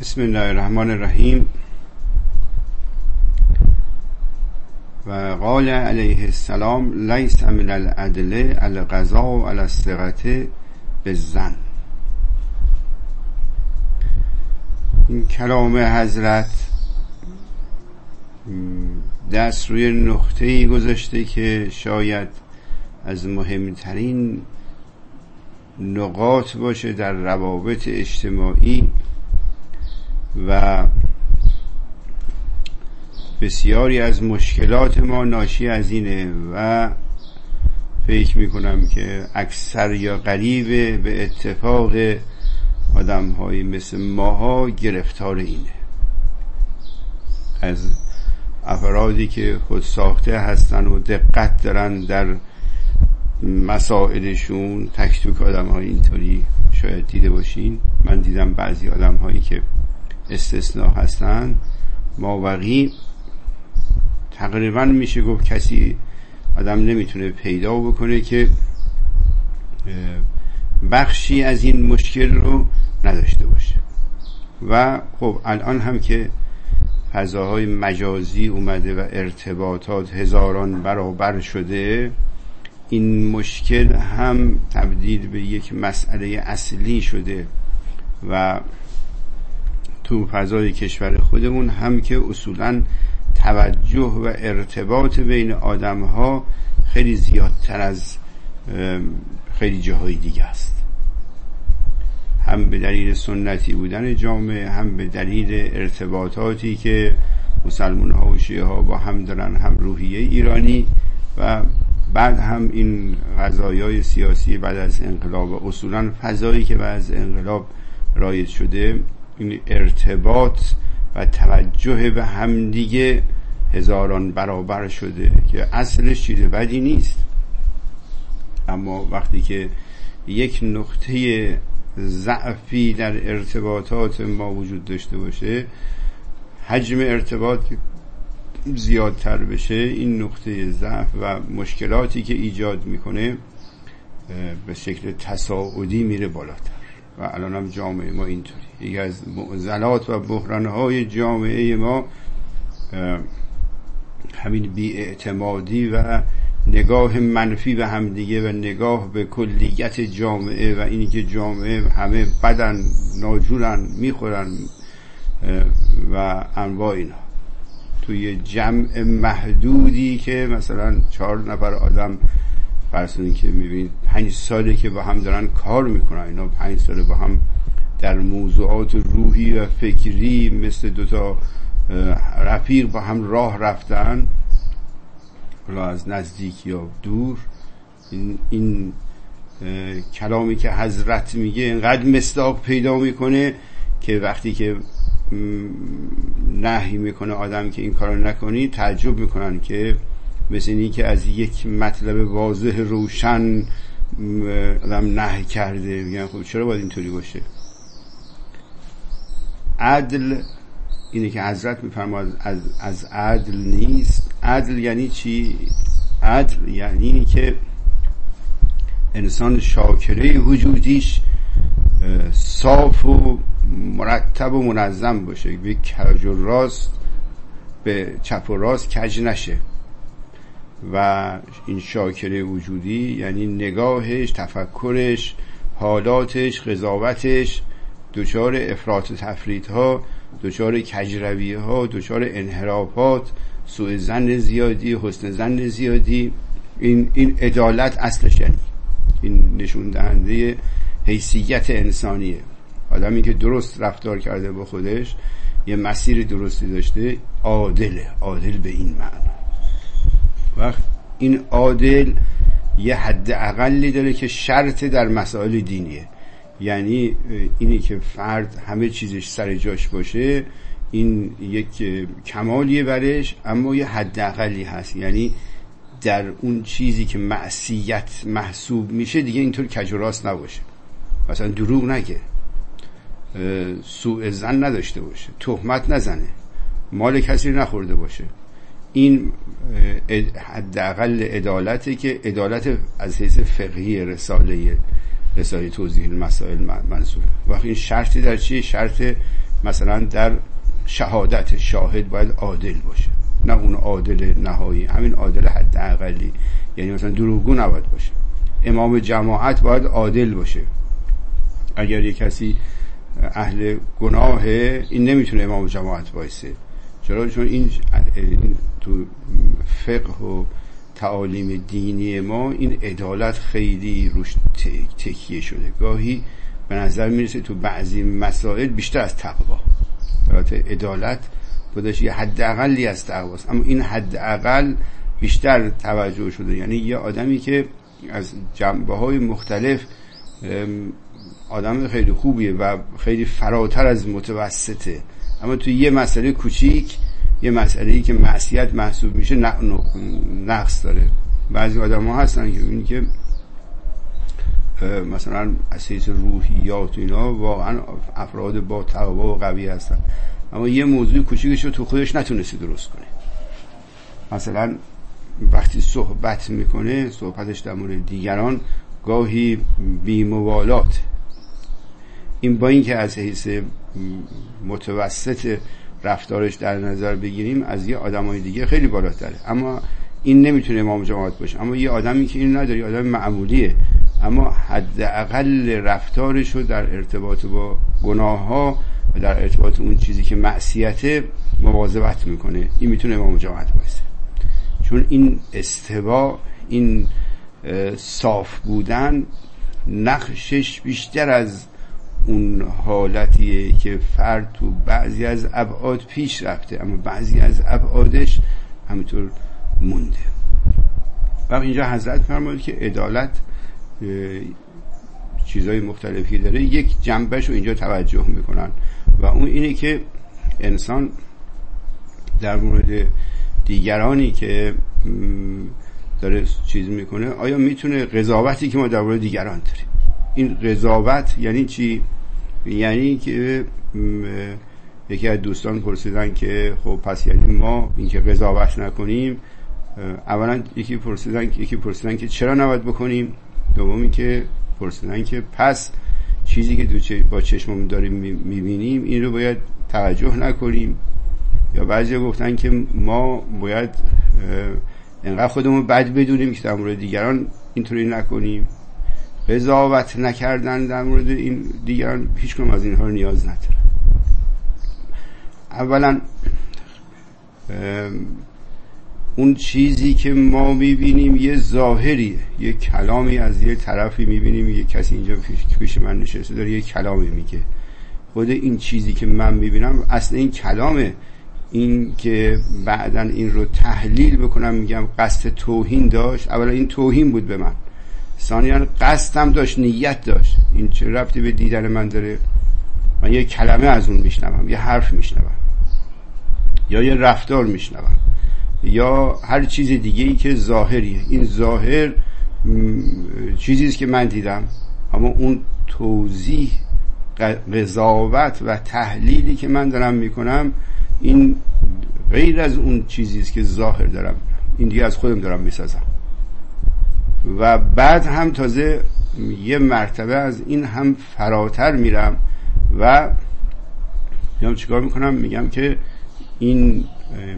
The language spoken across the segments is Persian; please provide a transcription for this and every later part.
بسم الله الرحمن الرحیم. و قال علیه السلام لیس من العدل القضاء علی الثقة بالظن. این کلام حضرت دست روی نقطه‌ای گذاشته که شاید از مهمترین نقاط باشه در روابط اجتماعی و بسیاری از مشکلات ما ناشی از اینه و فکر میکنم که اکثر یا قریب به اتفاق آدم های مثل ماها گرفتار اینه. از افرادی که خود ساخته هستن و دقت دارن در مسائلشون، تک تک آدم های اینطوری شاید دیده باشین. من دیدم بعضی آدم هایی که استثناء هستن، مابقی تقریبا میشه گفت کسی آدم نمیتونه پیدا بکنه که بخشی از این مشکل رو نداشته باشه. و خب الان هم که فضاهای مجازی اومده و ارتباطات هزاران برابر شده، این مشکل هم تبدیل به یک مسئله اصلی شده و تو فضای کشور خودمون هم که اصولاً توجه و ارتباط بین آدم ها خیلی زیادتر از خیلی جاهای دیگه است، هم به دلیل سنتی بودن جامعه، هم به دلیل ارتباطاتی که مسلمان ها و شیعه ها با هم دارن، هم روحیه ایرانی و بعد هم این قضایای سیاسی بعد از انقلاب و اصولاً فضایی که بعد از انقلاب رایج شده، این ارتباط و توجه به همدیگه هزاران برابر شده که اصلش چیز بدی نیست. اما وقتی که یک نقطه ضعفی در ارتباطات ما وجود داشته باشه، حجم ارتباط زیادتر بشه، این نقطه ضعف و مشکلاتی که ایجاد میکنه به شکل تصاعدی میره بالاتر. و الان هم جامعه ما اینطوری. یکی از معضلات و بحرانهای جامعه ما همین بی‌اعتمادی و نگاه منفی به همدیگه و نگاه به کلیت جامعه و اینی که جامعه همه بدن، ناجورن، میخورن و انواع اینا. توی جمع محدودی که مثلا 4 نفر آدم فرض که میبینید 5 ساله که با هم دارن کار میکنن، اینا 5 ساله با هم در موضوعات روحی و فکری مثل دوتا رفیق با هم راه رفتن، حالا از نزدیک یا دور. این کلامی که حضرت میگه اینقدر مصداق پیدا میکنه که وقتی که نهی میکنه آدم که این کارو نکنی، تعجب میکنن که مثل اینی که از یک مطلب واضح روشن آدم نهی کرده. میگن خب چرا باید اینطوری باشه؟ عدل اینه که حضرت میفرماد از عدل نیست. عدل یعنی چی؟ عدل یعنی اینی که انسان شاکره وجودیش صاف و مرتب و منظم باشه، به کج و راست، به چپ و راست کج نشه. و این شاکره وجودی یعنی نگاهش، تفکرش، حالاتش، قضاوتش دچار افراط و تفریط ها، دچار کجروی ها، دچار انحرافات، سوء ظن زیادی، حسن ظن زیادی. این عدالت اصلش یعنی این نشون دهنده حیثیت انسانیه. آدمی که درست رفتار کرده با خودش، یه مسیر درستی داشته، عادله. عادل به این معنا. وقت این عادل یه حد اقلی داره که شرط در مسائل دینیه، یعنی اینی که فرد همه چیزش سر جاش باشه، این یک کمالیه برش، اما یه حد اقلی هست. یعنی در اون چیزی که معصیت محسوب میشه دیگه اینطور کج و راست نباشه، مثلا دروغ نگه، سوء ظن نداشته باشه، تهمت نزنه، مال کسی نخورده باشه. این حداقل عدالته که عدالت از حیث فقهی رساله توضیح المسائل منظوره. وقتی این شرطی در چیه؟ شرط مثلا در شهادت شاهد باید عادل باشه، نه اون عادل نهایی، همین عادل حداقلی، یعنی مثلا دروغگو نباید باشه. امام جماعت باید عادل باشه. اگر یک کسی اهل گناهه، این نمیتونه امام جماعت بایسته. چرا؟ چون این تو فقه و تعالیم دینی ما این عدالت خیلی روش تکیه شده. گاهی به نظر میرسه تو بعضی مسائل بیشتر از تقوا. البته عدالت خودش یه حد اقلی از تقواست، اما این حد اقل بیشتر توجه شده. یعنی یه آدمی که از جنبه‌های مختلف آدم خیلی خوبیه و خیلی فراتر از متوسطه، اما تو یه مسئله کوچیک، یه مسئله‌ای که معصیت محسوب میشه نقص داره. بعضی آدم‌ها هستن که این که مثلا اساس روحیات و اینا واقعا افراد با تقوا و قوی هستن، اما یه موضوع کوچیکش رو تو خودش نتونسته درست کنه. مثلا وقتی صحبت میکنه، صحبتش در مورد دیگران گاهی بی‌مبالات. این با این که از حیث متوسط رفتارش در نظر بگیریم از یه آدمای دیگه خیلی بالاتره، اما این نمیتونه امام جماعت باشه. اما یه آدمی که این نداره، آدم معمولیه، اما حداقل رفتارش رو در ارتباط با گناه‌ها و در ارتباط اون چیزی که معصیته مواظبت میکنه، این میتونه امام جماعت باشه. چون این استوا، این صاف بودن، نقشش بیشتر از اون حالتیه که فرد تو بعضی از ابعاد پیش رفته اما بعضی از ابعادش همینطور مونده. و اینجا حضرت فرمود که عدالت چیزهای مختلفی داره، یک جنبهش رو اینجا توجه میکنن و اون اینه که انسان در مورد دیگرانی که داره چیز میکنه، آیا میتونه قضاوتی که ما در مورد دیگران داریم، این قضاوت یعنی چی؟ یعنی که یکی از دوستان پرسیدن که خب پس یعنی ما این که قضاوت نکنیم، اولا یکی پرسیدن که چرا نباید بکنیم، دومی که پرسیدن که پس چیزی که با چشممون داریم میبینیم این رو باید توجه نکنیم، یا بعضی گفتن که ما باید انقدر خودمون بد بدونیم که در مورد دیگران اینطوری نکنیم. قضاوت نکردن در مورد این دیگران هیچ کدوم از اینها رو نیاز نداره. اولا اون چیزی که ما میبینیم یه ظاهریه، یه کلامی از یه طرفی میبینیم، یه کسی اینجا پیش من نشسته داره یه کلامی میگه، خود این چیزی که من میبینم اصلا این کلامه. این که بعداً این رو تحلیل بکنم میگم قصد توهین داشت، اولا این توهین بود به من، ثانیاً قصدم داشت، نیت داشت، این چه ربطی به دیدن من داره؟ من یه کلمه از اون میشنوم، یه حرف میشنوم، یا یه رفتار میشنوم، یا هر چیز دیگه‌ای که ظاهریه. این ظاهر چیزیست که من دیدم، اما اون توضیح، قضاوت و تحلیلی که من دارم میکنم این غیر از اون چیزیست که ظاهر دارم، این دیگه از خودم دارم میسازم. و بعد هم تازه یه مرتبه از این هم فراتر میرم و میام چیکار میکنم؟ میگم که این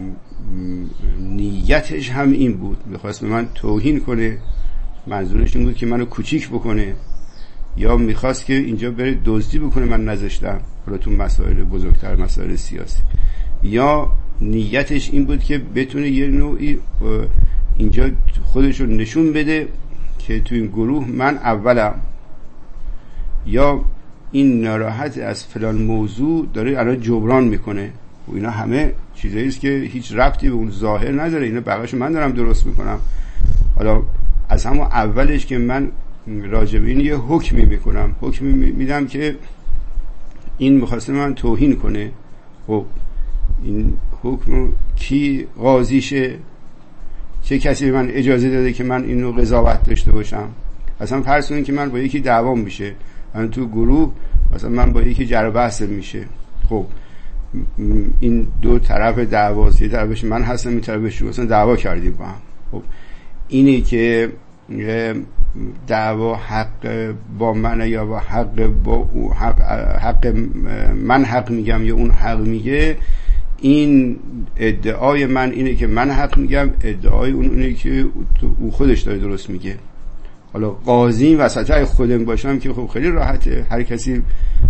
نیتش هم این بود، میخواست به من توهین کنه، منظورش این بود که منو کوچیک بکنه، یا میخواست که اینجا بره دزدی بکنه، من نذاشتم، حالا تو مسائل بزرگتر، مسائل سیاسی، یا نیتش این بود که بتونه یه نوعی اینجا خودشو نشون بده که تو این گروه من اولم، یا این ناراحت از فلان موضوع داره الان جبران میکنه. و اینا همه چیزایی است که هیچ ربطی به اون ظاهر نداره، اینا بقیه‌شو من دارم درست میکنم. حالا از همون اولش که من راجع به این یه حکمی میکنم، حکمی میدم که این میخواسته من توهین کنه، خب این حکم کی قاضیشه؟ چه کسی به من اجازه داده که من اینو قضاوت داشته باشم؟ اصلا فرض کنید که من با یکی دعوام میشه، من تو گروه مثلا من با یکی جر و بحث میشه، خب این دو طرف دعواست، یه طرفش من هستم، این طرفش مثلا دعوا کردیم با هم. خب اینی که دعوا حق با من یا با حق با او حق من حق میگم یا اون حق میگه، این ادعای من اینه که من حق میگم، ادعای اون اینه که او خودش داره درست میگه. حالا قاضی وسطای خودم باشم که خب خیلی راحته، هر کسی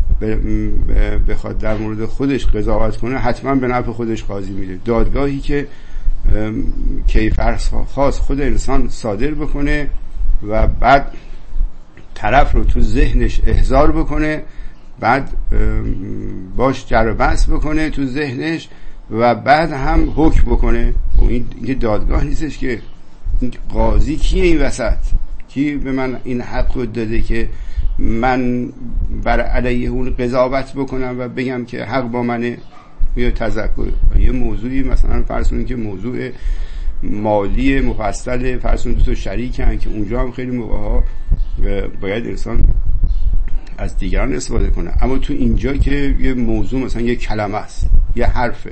بخواد در مورد خودش قضاوت کنه حتما به نفع خودش قاضی میده. دادگاهی که کیفرض خاص خود انسان صادر بکنه و بعد طرف رو تو ذهنش احضار بکنه، بعد باش جر و بحث بکنه تو ذهنش و بعد هم حکم بکنه. این دادگاه نیستش که این قاضی کیه این وسط؟ کی به من این حق رو داده که من بر علیه اون قضاوت بکنم و بگم که حق با منه؟ یا تذکر یه موضوعی مثلا فرض کنید که موضوع مالی مفصل، فرض کنید 2 تا شریکن که اونجا هم خیلی موقع‌ها باید انسان از دیگران استفاده کنه، اما تو اینجا که یه موضوع مثلا یه کلمه است، یه حرفه،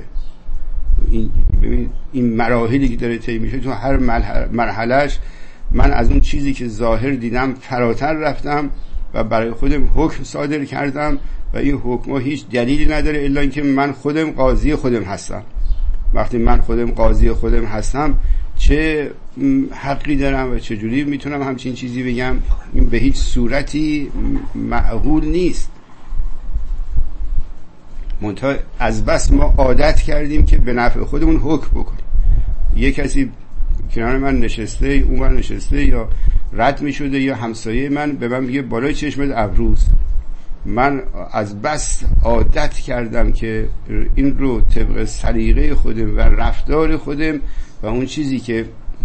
این مراحلی که داره طی میشه تو هر مرحلهش من از اون چیزی که ظاهر دیدم فراتر رفتم و برای خودم حکم صادر کردم و این حکم هیچ دلیلی نداره الا اینکه من خودم قاضی خودم هستم. وقتی من خودم قاضی خودم هستم چه حقی دارم و چجوری میتونم همچین چیزی بگم؟ این به هیچ صورتی معقول نیست. منتها از بس ما عادت کردیم که به نفع خودمون حکم بکنیم. یه کسی کنار من نشسته، اون من نشسته، یا رد می شده، یا همسایه من به من میگه بالای چشمت ابروز. من از بس عادت کردم که این رو طبق سلیقه خودم و رفتار خودم و اون چیزی که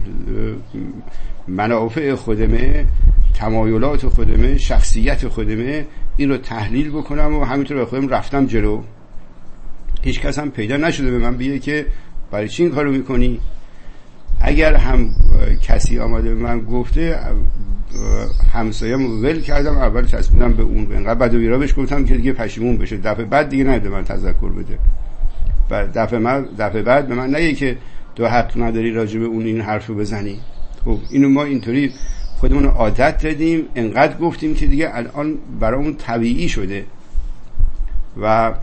منافع خودمه، تمایلات خودمه، شخصیت خودمه، این رو تحلیل بکنم و همینطور به خودم رفتم جلو. هیچ کس هم پیدا نشده به من بگه که برای چی این کارو میکنی؟ اگر هم کسی آمده به من گفته، همسایه‌مو ول کردم، اول چسبیدم به اون، انقدر بد و بیرا بهش گفتم که دیگه پشیمون بشه، دفعه بعد دیگه نده من تذکر بده. بعد دفعه بعد به من نگه که تو حق نداری راجع به اون این حرفو بزنی. خب اینو ما اینطوری خودمون عادت دادیم، انقدر گفتیم که دیگه الان برامون طبیعی شده و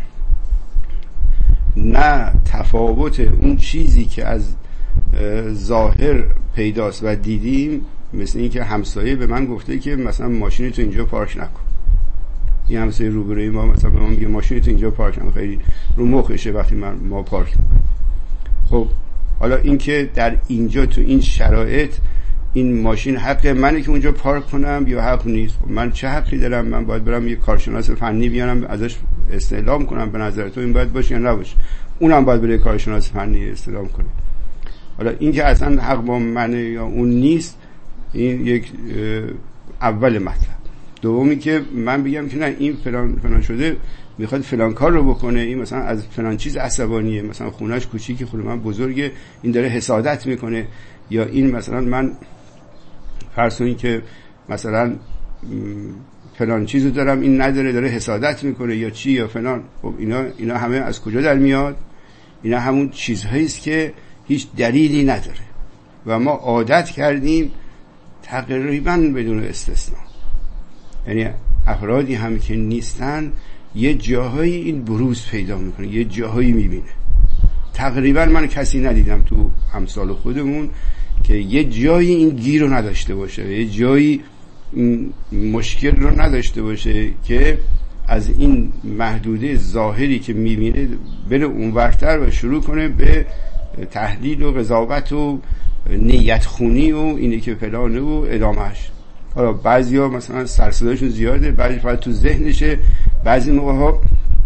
نه تفاوت اون چیزی که از ظاهر پیداست و دیدیم، مثل این که همسایه به من گفته که مثلا ماشین تو اینجا پارک نکن. این همسایه روبروی ما مثلا به من میگه ماشین تو اینجا پارک نکن، خیلی رو مخشه وقتی ما پارک میکنیم. خب حالا این که در اینجا تو این شرایط این ماشین حق منه که اونجا پارک کنم یا حق نیست؟ خب من چه حقی دارم؟ من باید برم یه کارشناس فنی بیارم ازش استعلام کنم به نظر تو این باید باشه یا نباشه؟ اونم باید بره کارشناس فنی استعلام کنه. حالا این که اصلا حق با منه یا اون نیست، این یک اول مطلب. دومی که من بگم که نه این فلان شده میخواد فلان کار رو بکنه، این مثلا از فلان چیز عصبانیه، مثلا خونه‌اش کوچیکی خونه من بزرگه، این داره حسادت میکنه، یا این مثلا من فرض کنید که مثلا فلان چیزو دارم این نداره، داره حسادت میکنه یا چی یا فلان. خب اینا همه از کجا در میاد؟ اینا همون چیزهایی است که هیچ دلیلی نداره و ما عادت کردیم تقریبا بدون استثناء. یعنی افرادی هم که نیستن یه جاهایی این بروز پیدا میکنه، یه جاهایی میبینه. تقریبا من کسی ندیدم تو امثال خودمون که یه جایی این گیر رو نداشته باشه، یه جایی مشکل رو نداشته باشه که از این محدوده ظاهری که میبینه بره اونورتر و شروع کنه به تحلیل و قضاوت و نیت خونی و اینه که فلانه و ادامهش. حالا بعضیا مثلا سرصداشون زیاده، بعضی فقط تو ذهنشه، بعضی موقع‌ها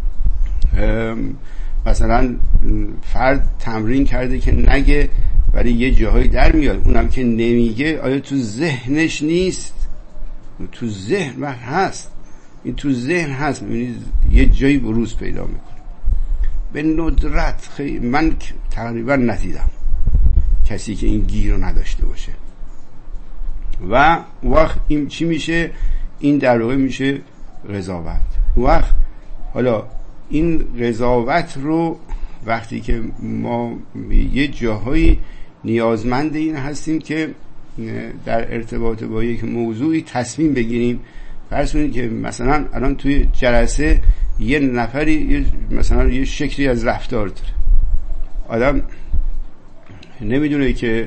مثلا فرد تمرین کرده که نگه ولی یه جاهایی در میاد، اونم که نمیگه آیا تو ذهنش نیست؟ تو ذهن هست، این تو ذهن هست، میبینید یه جایی بروز پیدا میکنه. به ندرت من تقریبا ندیدم کسی که این گیر رو نداشته باشه. و وقت این چی میشه؟ این در واقع میشه قضاوت. وقت حالا این قضاوت رو وقتی که ما یه جاهایی نیازمند این هستیم که در ارتباط با یک موضوعی تصمیم بگیریم. فرض کنید که مثلا الان توی جلسه یه نفری مثلا یه شکلی از رفتار داره، آدم نمیدونه که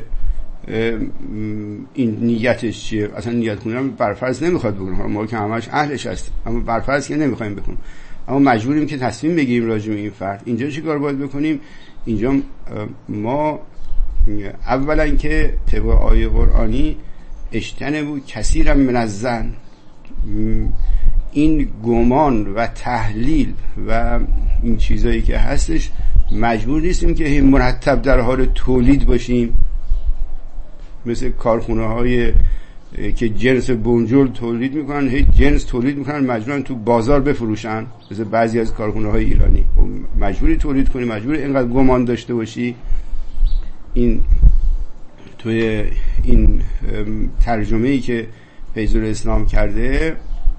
این نیتش چیه، اصلا نیت کنم برفرض نمیخواد بکنه، ما که همش اهلش هستیم اما برفرض که نمیخوایم بکنیم، اما مجبوریم که تصمیم بگیریم راجع به این فرد. اینجا چی کار باید بکنیم؟ اینجا ما اولا که طبق آیه قرآنی اجتنبوا کثیرا من الظن، این گمان و تحلیل و این چیزایی که هستش مجبور نیستیم که مرتب در حال تولید باشیم، مثل کارخونه های که جنس بنجل تولید میکنن، هی جنس تولید میکنن مجبورن تو بازار بفروشن، مثل بعضی از کارخونه های ایرانی. مجبوری تولید کنی، مجبوری اینقدر گمان داشته باشی. این توی این ترجمه‌ای که فیض الاسلام کرده،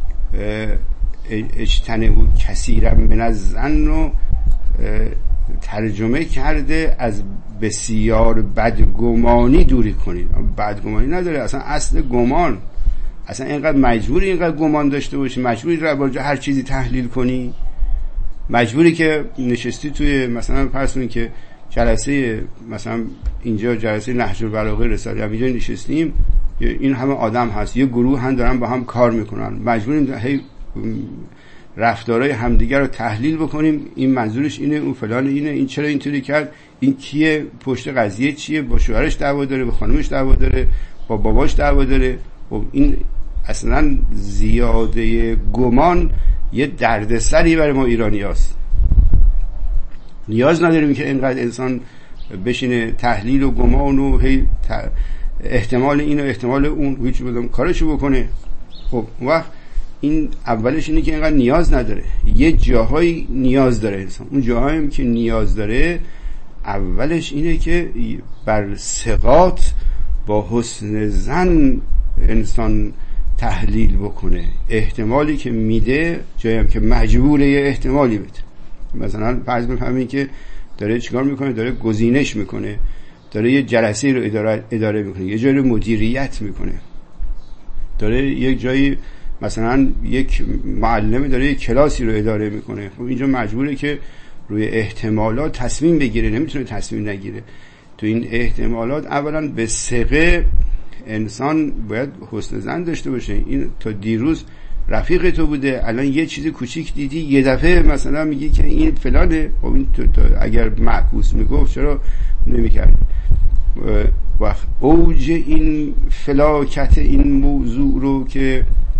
اجتنبوا کثیرا من الظن رو ترجمه کرده از بسیار بدگمانی دوری کنید. بدگمانی نداره، اصلا اصل گمان، اصلا اینقدر مجبوری اینقدر گمان داشته باشی، مجبوری رو با هر چیزی تحلیل کنی، مجبوری که نشستی توی مثلا فرض کنید که جلسه مثلا اینجا جلسه نهج البلاغه رساله اینجا نشستیم، این همه آدم هست، یه گروه هم دارن با هم کار میکنن، مجبوریم هی رفتارهای همدیگر رو تحلیل بکنیم، این منظورش اینه، اون فلان اینه، این چرا اینطوری کرد، این کیه، پشت قضیه چیه، با شوهرش دعوا داره، با خانمش دعوا داره، با باباش دعوا داره. و این اصلا زیاده گمان یه دردسری برای ما ایرانی هست. نیاز نداریم که اینقدر انسان بشینه تحلیل و گمان و احتمال این و احتمال اون هیچ بدم کارشو بکنه. خب وقت این اولش اینه که اینقدر نیاز نداره، یه جاهایی نیاز داره انسان. اون جاهایی که نیاز داره اولش اینه که بر ثقات با حسن ظن انسان تحلیل بکنه، احتمالی که میده جایی هم که مجبوره یه احتمالی بده. مثلا فرض بفهمید که داره چیکار میکنه، داره گزینش میکنه، داره یه جلسه رو اداره میکنه، یه جایی رو مدیریت میکنه، داره یک جایی مثلا یک معلم داره یک کلاسی رو اداره میکنه. خب اینجا مجبوره که روی احتمالات تصمیم بگیره، نمیتونه تصمیم نگیره. تو این احتمالات اولا به ثقه انسان باید حسن ظن داشته باشه. این تا دیروز رفیق تو بوده، الان یه چیز کوچیک دیدی یه دفعه مثلا میگی که این فلانه. خب این تو اگر معکوس میگفت چرا نمیکردی؟ وقت اوج این فلاکت این موضوع رو که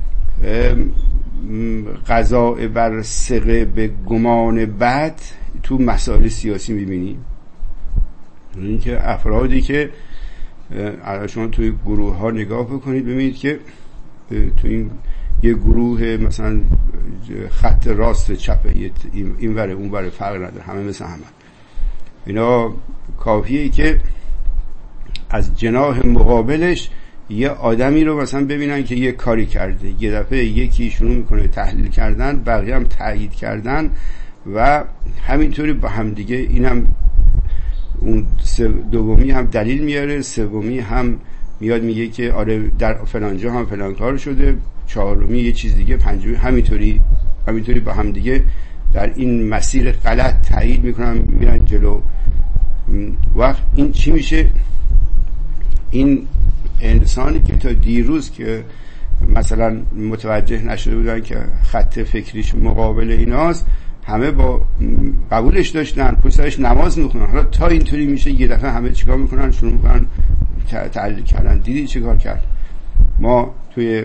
قضاء بر ثقه به گمان بد تو مسائل سیاسی میبینیم. این که افرادی که شما توی گروه ها نگاه بکنید ببینید که تو این یه گروه مثلا خط راست چپ این وره اون وره فرق نداره، همه مثل همه. اینا کافیه که از جناح مقابلش یه آدمی رو مثلا ببینن که یه کاری کرده، یه دفعه یکی شروع میکنه تحلیل کردن، بقیه هم تایید کردن و همینطوری با هم دیگه. اینم اون دومی هم دلیل میاره، سومی هم میاد میگه که آره در فلانجا هم فلان کار شده، چهارمی یه چیز دیگه، پنجمی همینطوری با هم دیگه در این مسیر غلط تایید میکنن، میرن جلو. وقت این چی میشه؟ این انسانی که تا دیروز که مثلا متوجه نشده بودن که خط فکریش مقابل ایناست، همه با قبولش داشتن، پسرش نماز میخونن، حالا تا اینطوری میشه یه دفعه همه چیکار میکنن؟ شروع میکنن تعلیل کردن. دیدی چیکار کرد؟ ما توی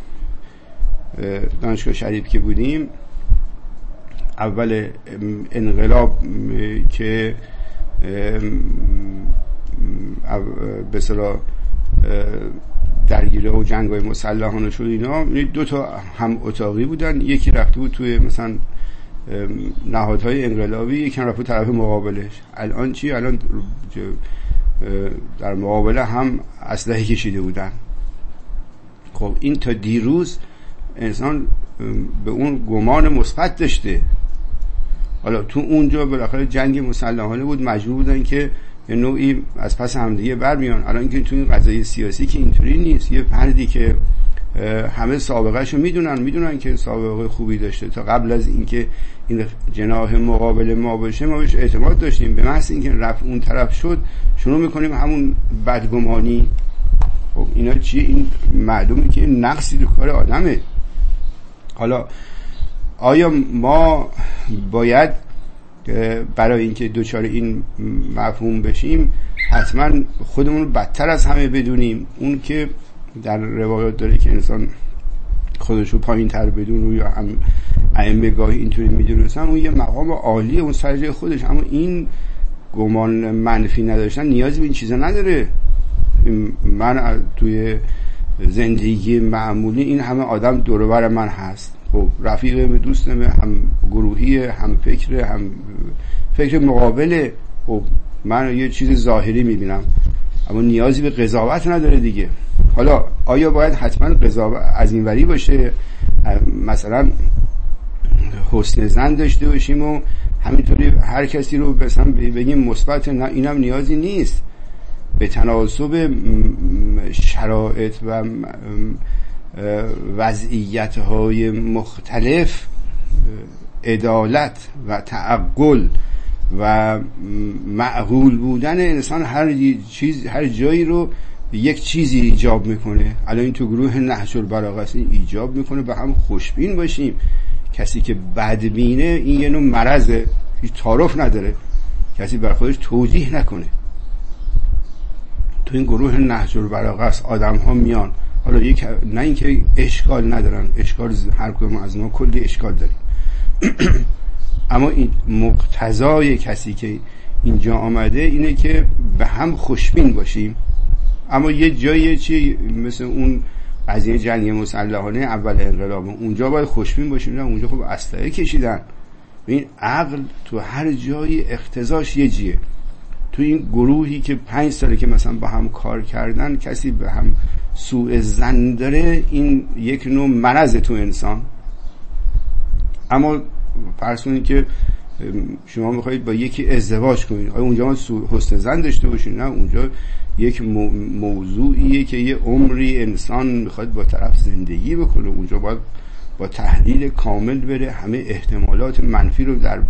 دانشگاه شریف که بودیم، اول انقلاب که به اصطلاح درگیری و جنگ‌های مسلحانه شد اینا، دو تا هم اتاقی بودن، یکی رفته بود توی مثلا نهادهای انقلابی، یکی رفته طرف مقابلش. الان چی؟ الان در مقابله هم اسلحه کشیده بودن. خب این تا دیروز انسان به اون گمان مثبت داشته، حالا تو اونجا بالاخره جنگ مسلحانه بود، مجبور بودن که یه نوعی از پس همدیگه برمیان. الان که تو این قضیه سیاسی که اینطوری نیست، یه فردی که همه سابقهشو میدونن که سابقه خوبی داشته، تا قبل از اینکه این جناح مقابل ما باشه ما بهش اعتماد داشتیم، به محض اینکه رفت اون طرف شد شروع میکنیم همون بدگمانی. خب اینا چیه؟ این معلومه که نقصی تو کار آدمه. حالا آیا ما باید برای اینکه دوچار این مفهوم بشیم حتما خودمون رو بدتر از همه بدونیم؟ اون که در روایات داره که انسان خودشو پایین تر بدون یا هم ائمه گاهی اینطوری میدونستن، اون یه مقام عالیه، اون سر جای خودش، اما این گمان منفی نداشتن نیازی به این چیزا نداره. من توی زندگی معمولی این همه آدم دور و بر من هست، خب رفیقم، دوستم، هم گروهی، هم فکر مقابله، خب من یه چیز ظاهری میبینم اما نیازی به قضاوت نداره دیگه. حالا آیا باید حتما قضاوت از این وری باشه، مثلا حسن ظن داشته باشیم و همینطوری هر کسی رو مثلا بگیم مثبت؟ نه، اینم نیازی نیست. به تناسب شرایط و وضعیت‌های مختلف عدالت و تعقل و معقول بودن انسان هر جایی رو یک چیزی ایجاب میکنه. الان این تو گروه نهج البلاغه است، ایجاب میکنه به هم خوشبین باشیم. کسی که بدبینه این یه نوع مرضه، هیچ تعارف نداره، کسی بر خودش توجیه نکنه. تو این گروه نهج البلاغه است آدم ها میان، حالا نه اینکه اشکال ندارن، اشکال هر کدوم از ما کلی اشکال داریم اما این مقتضای کسی که اینجا آمده اینه که به هم خوشبین باشیم. اما یه جایی چی مثل اون قضیه جنگ مسلحانه اول انقلاب، اونجا باید خوشبین باشیم، نه اونجا خب اسلحه کشیدن. این عقل تو هر جایی اقتضاش یه جیه. تو این گروهی که 5 ساله که مثلا با هم کار کردن کسی به هم سوء ظن داره، این یک نوع مرض تو انسان. اما فرض کنید که شما میخواید با یکی ازدواج کنید، آیا اونجا ما حسن ظن داشته باشید؟ نه، اونجا یک موضوعیه که یه عمری انسان میخواد با طرف زندگی بکنه، اونجا باید با تحلیل کامل بره، همه احتمالات منفی رو در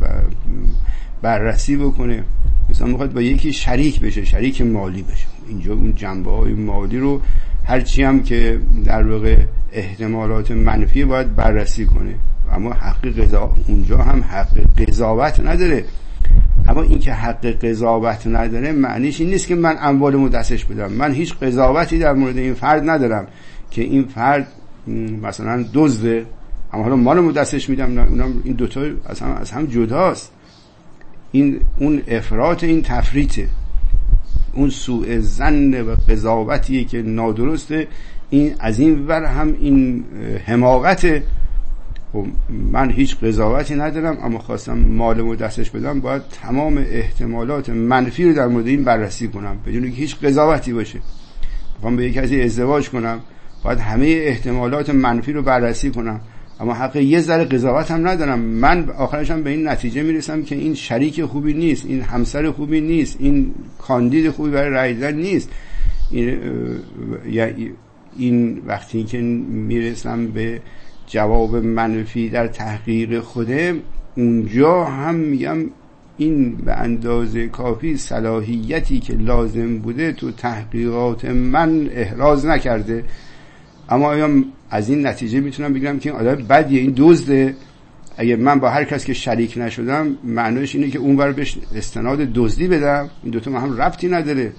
بررسی بکنه. مثلا میخواد با یکی شریک بشه، شریک مالی بشه، اینجا اون جنبه‌های مالی رو هرچی هم که در واقع احتمالات منفی باید بررسی کنه. اما اونجا هم حق قضاوت نداره. اما این که حق قضاوت نداره معنیش این نیست که من اموالمو دستش بدم. من هیچ قضاوتی در مورد این فرد ندارم که این فرد مثلا دزده، اما حالا مالمو دستش میدم. نه، این دوتا از هم جداست. اون افراط، این تفریطه، اون سوء ظن و قضاوتیه که نادرسته. این از این ور هم این حماقته. من هیچ قضاوتی ندارم اما خواستم مالمو دستش بدم، باید تمام احتمالات منفی رو در مورد این بررسی کنم بدون که هیچ قضاوتی باشه. میخوام به یک کسی ازدواج کنم، باید همه احتمالات منفی رو بررسی کنم، اما حق یه ذره قضاوت هم ندارم. من آخرش هم به این نتیجه میرسم که این شریک خوبی نیست، این همسر خوبی نیست، این کاندید خوبی برای رای دادن نیست. این وقتی که میرسم به جواب منفی در تحقیق خودم، اونجا هم میگم این به اندازه کافی صلاحیتی که لازم بوده تو تحقیقات من احراز نکرده. اما آیا از این نتیجه میتونم بگیرم که این آدم بدیه، این دزده؟ اگه من با هر کس که شریک نشدم معنیش اینه که اونور بهش استناد دزدی بدم؟ این دوتا هم ربطی نداره.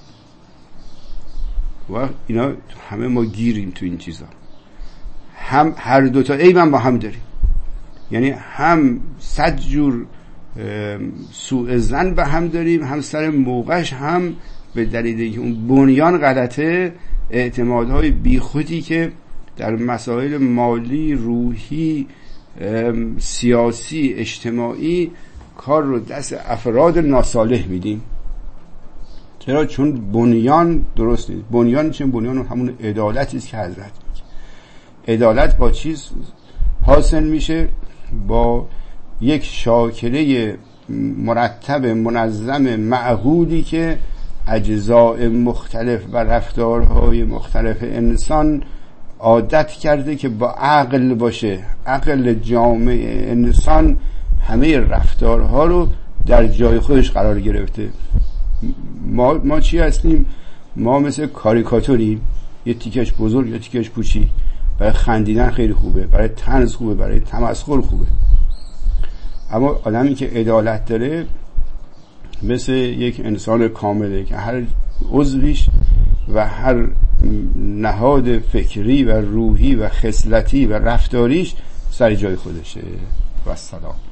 و اینا همه ما گیریم تو این چیزا. هم هر دوتا عیبم با هم داریم، یعنی هم 100 جور سوء ظن به هم داریم، هم سر موقعش هم به دلیل اینکه اون بنیان غلطه، اعتمادهای بیخودی که در مسائل مالی، روحی، سیاسی، اجتماعی کار رو دست افراد ناصالح میدیم. چرا؟ چون بنیان درست نیست. بنیان چه؟ بنیان همون عدالتی است که حضرت میگه. عدالت با چیز حاصل میشه؟ با یک شاکله مرتب، منظم، معقولی که اجزاء مختلف و رفتارهای مختلف انسان عادت کرده که با عقل باشه. عقل جامع انسان همه رفتارها رو در جای خودش قرار گرفته. ما چی هستیم؟ ما مثل کاریکاتوریم، یه تیکش بزرگ یه تیکش کوچیک. برای خندیدن خیلی خوبه، برای طنز خوبه، برای تمسخر خوبه. اما آدمی که عدالت داره مثل یک انسان کامله که هر عضویش و هر نهاد فکری و روحی و خصلتی و رفتاریش سر جای خودشه. و السلام.